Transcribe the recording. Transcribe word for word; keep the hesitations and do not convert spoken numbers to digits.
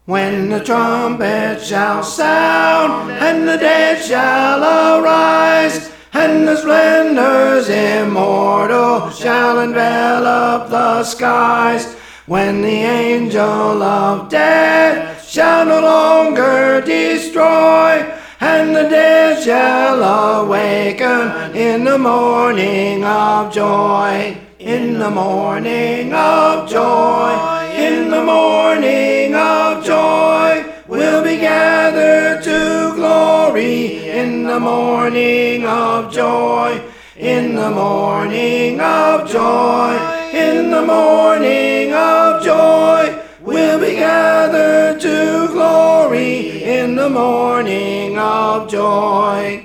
When the trumpet shall sound, and the dead shall arise, and the splendors immortal shall envelop the skies. When the angel of death shall no longer destroy, and the dead shall awaken in the morning of joy. In the morning of joy, in the morning of joy, we'll be gathered to glory. In the morning of joy, in the morning of joy, in the morning of joy, we'll be gathered to glory. In the morning of joy.